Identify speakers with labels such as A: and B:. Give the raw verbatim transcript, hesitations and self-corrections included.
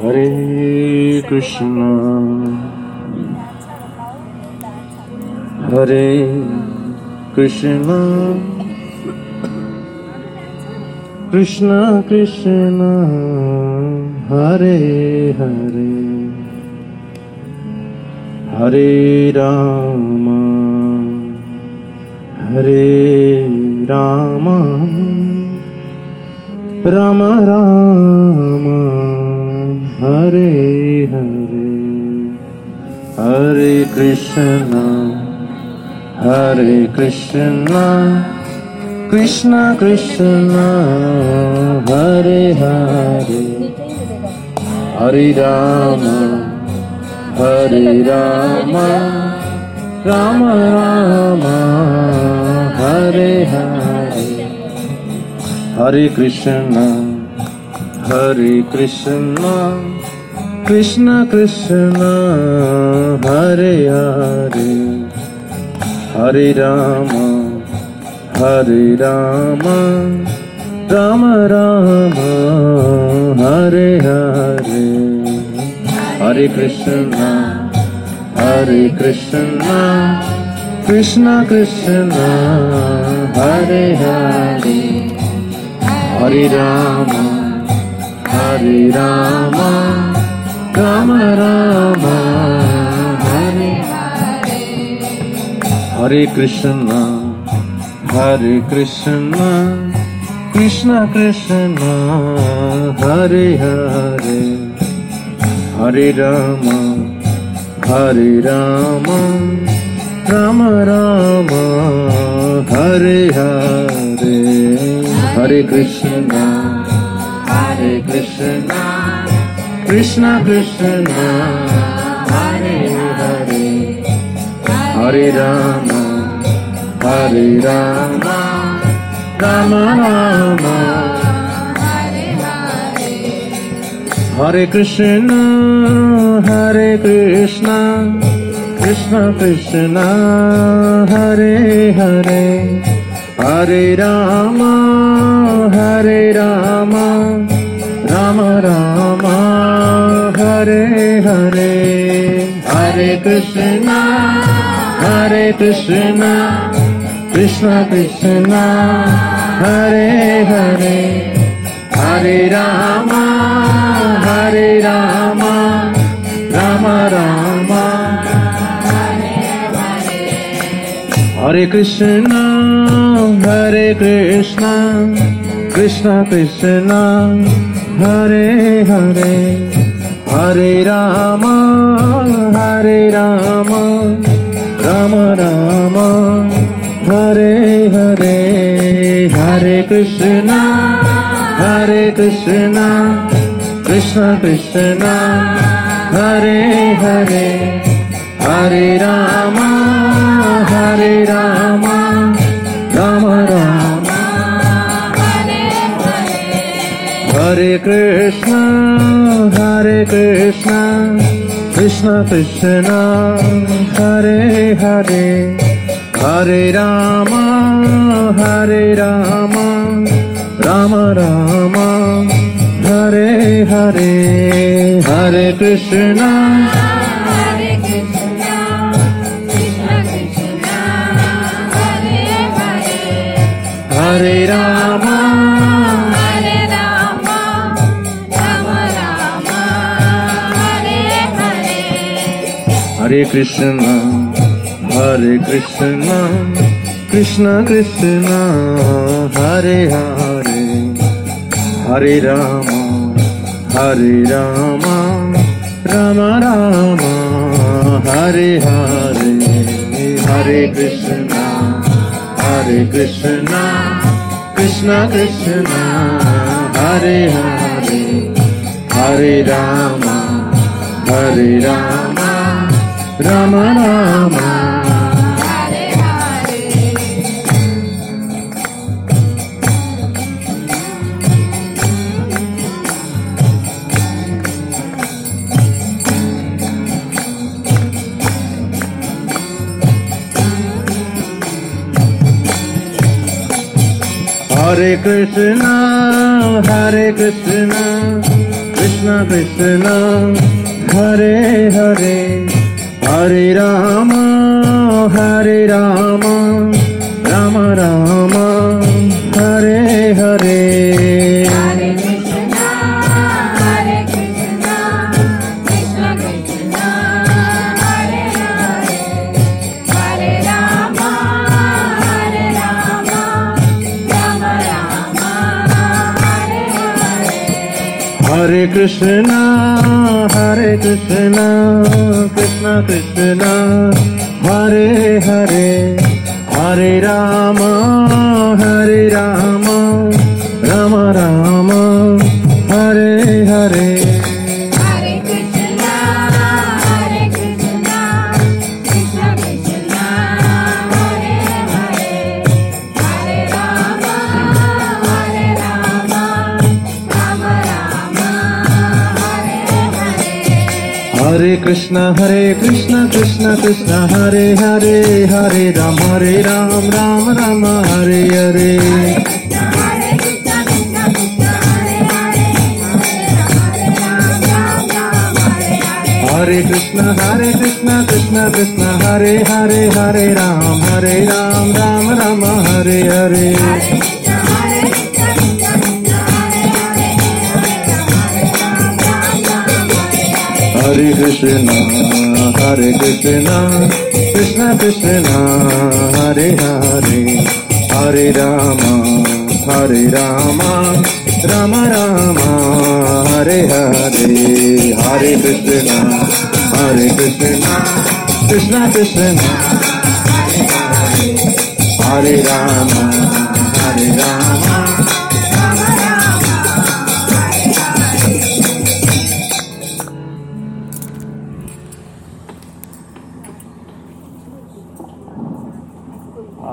A: Hare Krishna, Hare Krishna, Krishna Krishna, Hare Hare, Hare Rama, Hare Rama, Rama Rama, Hare Hare, Hare Krishna, Hare Krishna, Krishna Krishna, Hare Hare, Hare Rama, Hare Rama, Rama Rama, Hare Hare, Hare Krishna, Hare Krishna, Krishna Krishna, Hare Hare, Hare Rama, Hare Rama, Rama Rama, Hare Hare, Hare Krishna, Hare Krishna, Krishna Krishna, Hare Hare, Hare Rama, Hare Rama, Rama Rama, Hare Hare, Hare Krishna, Hare Krishna, Krishna Krishna, Hare Hare, Hare Rama, Hare Rama, Rama Rama, Hare Hare, Hare Krishna, Hare Krishna, Krishna Krishna, Hare Hare, Hare Rama, Hare Rama, Rama Rama, Hare Hare, Hare Krishna, Hare Krishna, Krishna Krishna, Hare Hare, Hare Rama, Hare Rama, Rama Rama, Hare Hare, Hare Krishna, Hare Krishna, Krishna Krishna, Hare Hare, Hare Rama, Hare Rama, Rama Rama, Hare Hare, Hare Krishna, Hare Krishna, Krishna Krishna, Hare Hare, Hare Rama, Hare Rama, Rama Rama, Hare Hare, Hare Krishna, Hare Krishna, Krishna Krishna, Hare Hare, Hare Rama, Hare Rama, Rama Rama, Hare Hare, Hare Krishna, Hare Krishna, Krishna Krishna, Hare Hare, Hare Rama, Hare Rama, Rama Rama, Hare Hare, Hare Krishna, Hare Krishna, Krishna Krishna, Hare Hare, Hare Rama, Hare Rama, Rama Rama, Hare Hare, Hare Krishna, Hare Krishna, Krishna Krishna, Hare Hare, Hare Rama, Hare Rama, Rama Rama, Hare Hare, Hare Krishna, Hare Krishna, Krishna Krishna, Hare Hare, Hare Rama, Hare Rama, Rama Rama, Hare Hare,
B: Hare Krishna, Hare Krishna, Krishna
A: Krishna Krishna Hare Hare Hare Rama Hare Rama Rama Rama Hare Hare
B: Hare Krishna Hare Krishna Krishna Krishna Hare Hare Hare Rama Hare Rama Rama Rama Hare Hare
A: Hare Krishna Hare Krishna Krishna Krishna Hare Hare Hare Rama Hare Rama Rama Rama Hare Hare
B: Hare Krishna Hare Krishna Krishna Krishna Hare Hare Hare Rama Hare Rama Rama Rama Hare Hare
A: Hare Krishna Hare Krishna Krishna Krishna Hare Hare Hare Ram Hare Ram Ram Rama Hare Hare
B: Hare Krishna Krishna Krishna Hare Hare Hare Rama Hare Rama
A: Hare Krishna Hare Krishna Krishna Krishna Hare Hare Hare Ram Hare Ram Ram Rama Hare Hare Hare Krishna Hare Krishna Krishna Krishna Hare Hare Hare Rama Hare Rama Rama Rama Hare Hare Hare Krishna Hare Krishna Krishna Krishna Hare Rama Hare Rama